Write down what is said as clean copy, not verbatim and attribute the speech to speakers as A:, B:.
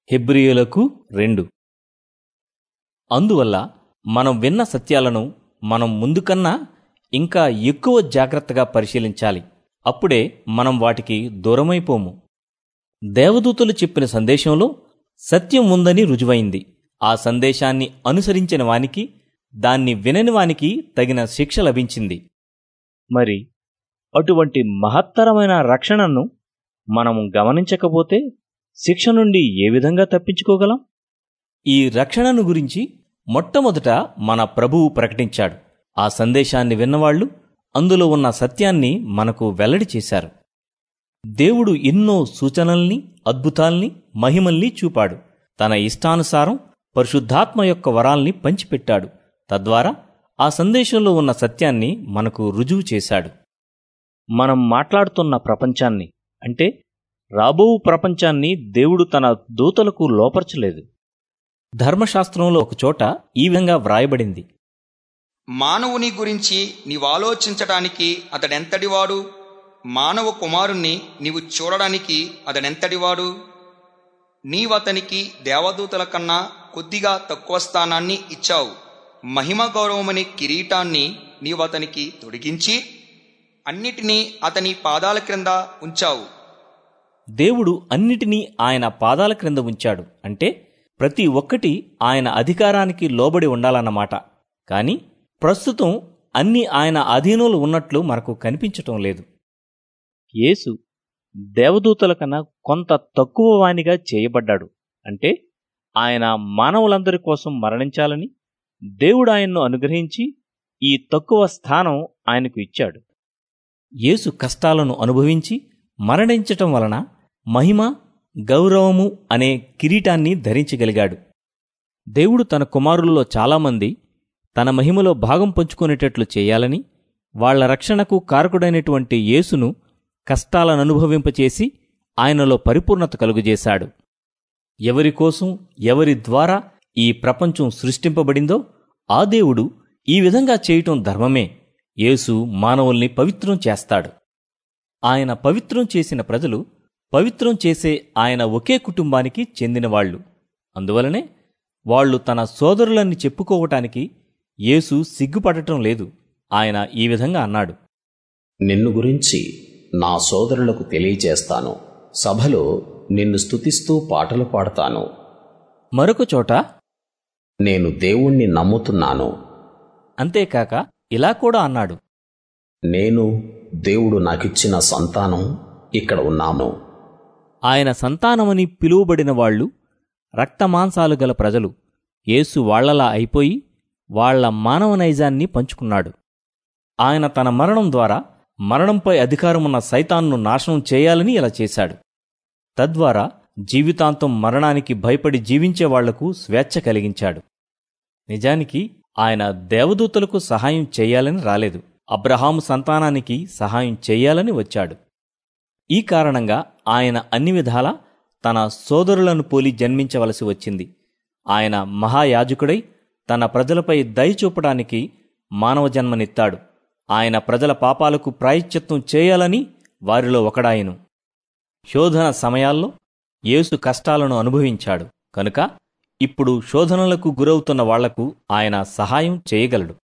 A: హెబ్రీయులకు 2. అందువల్ల మనం విన్న సత్యాలను మనం ముందుకన్నా ఇంకా ఎక్కువ జాగ్రత్తగా పరిశీలించాలి. అప్పుడే మనం వాటికి దూరమైపోము. దేవదూతలు చెప్పిన సందేశంలో సత్యం ఉందని రుజువైంది. ఆ సందేశాన్ని అనుసరించిన వానికి, దాన్ని వినని వానికి తగిన శిక్ష లభించింది. మరి అటువంటి మహత్తరమైన రక్షణను మనము గమనించకపోతే శిక్ష నుండి ఏ విధంగా తప్పించుకోగలం? ఈ రక్షణను గురించి మొట్టమొదట మన ప్రభువు ప్రకటించాడు. ఆ సందేశాన్ని విన్నవాళ్లు అందులో ఉన్న సత్యాన్ని మనకు వెల్లడి చేశారు. దేవుడు ఎన్నో సూచనల్ని, అద్భుతాల్ని, మహిమల్ని చూపాడు. తన ఇష్టానుసారం పరిశుద్ధాత్మ యొక్క వరాల్ని పంచిపెట్టాడు. తద్వారా ఆ సందేశంలో ఉన్న సత్యాన్ని మనకు రుజువు చేశాడు. మనం మాట్లాడుతున్న ప్రపంచాన్ని, అంటే రాబోవు ప్రపంచాన్ని దేవుడు తన దూతలకు లోపర్చలేదు. ధర్మశాస్త్రంలో ఒకచోట ఈ విధంగా వ్రాయబడింది:
B: మానవుని గురించి నీవాలోచించటానికి అతడెంతటివాడు? మానవ కుమారుణ్ణి నీవు చూడడానికి అతడెంతటివాడు? నీవతనికి దేవదూతల కన్నా కొద్దిగా తక్కువ స్థానాన్ని ఇచ్చావు. మహిమ గౌరవమనే కిరీటాన్ని నీవతనికి తొడిగించి అన్నిటినీ అతని పాదాల క్రింద ఉంచావు.
A: దేవుడు అన్నిటినీ ఆయన పాదాల క్రింద ఉంచాడు అంటే ప్రతి ఒక్కటి ఆయన అధికారానికి లోబడి ఉండాలన్నమాట. కాని ప్రస్తుతం అన్నీ ఆయన అధీనంలో ఉన్నట్లు మనకు కనిపించటం లేదు. యేసు దేవదూతల కన్నా కొంత తక్కువ వానిగా చేయబడ్డాడు. అంటే ఆయన మానవులందరి కోసం మరణించాలని దేవుడు ఆయన్ను అనుగ్రహించి ఈ తక్కువ స్థానం ఆయనకు ఇచ్చాడు. యేసు కష్టాలను అనుభవించి మరణించటం వలన మహిమ, గౌరవము అనే కిరీటాన్ని ధరించగలిగాడు. దేవుడు తన కుమారుల్లో చాలామంది తన మహిమలో భాగం పంచుకునేటట్లు చేయాలని, వాళ్ల రక్షణకు కారకుడైనటువంటి యేసును కష్టాలననుభవింపచేసి ఆయనలో పరిపూర్ణత కలుగజేశాడు. ఎవరికోసం, ఎవరి ద్వారా ఈ ప్రపంచం సృష్టింపబడిందో ఆ దేవుడు ఈ విధంగా చేయటం ధర్మమే. యేసు మానవుల్ని పవిత్రం చేస్తాడు. ఆయన పవిత్రం చేసిన ప్రజలు పవిత్రం చేసే ఆయన ఒకే కుటుంబానికి చెందినవాళ్లు. అందువలనే వాళ్లు తన సోదరులని చెప్పుకోవటానికి యేసు సిగ్గుపడటం లేదు. ఆయన ఈ విధంగా అన్నాడు:
C: నిన్ను గురించి నా సోదరులకు తెలియచేస్తాను. సభలో నిన్ను స్తుతిస్తూ పాటలు పాడతాను.
A: మరొక చోట
C: నేను దేవుణ్ణి నమ్ముతున్నాను.
A: అంతేకాక ఇలా కూడా అన్నాడు:
C: నేను దేవుడు నాకిచ్చిన సంతానం ఇక్కడ ఉన్నాను.
A: ఆయన సంతానమని పిలువబడిన వాళ్లు రక్తమాంసాలు గల ప్రజలు. యేసు వాళ్లలా అయిపోయి వాళ్ల మానవ నైజాన్ని పంచుకున్నాడు. ఆయన తన మరణం ద్వారా మరణంపై అధికారమున్న సైతాన్ను నాశనం చేయాలని ఇలా చేశాడు. తద్వారా జీవితాంతం మరణానికి భయపడి జీవించే వాళ్లకు స్వేచ్ఛ కలిగించాడు. నిజానికి ఆయన దేవదూతలకు సహాయం చేయాలని రాలేదు, అబ్రహాము సంతానానికి సహాయం చేయాలని వచ్చాడు. ఈ కారణంగా ఆయన అన్ని విధాలా తన సోదరులను పోలి జన్మించవలసి వచ్చింది. ఆయన మహాయాజకుడై తన ప్రజలపై దయ చూపడానికి మానవ జన్మనిత్తాడు. ఆయన ప్రజల పాపాలకు ప్రాయశ్చిత్తం చేయాలని వారిలో ఒకడాయను. శోధన సమయాల్లో యేసు కష్టాలను అనుభవించాడు కనుక ఇప్పుడు శోధనలకు గురవుతున్న వాళ్లకు ఆయన సహాయం చేయగలడు.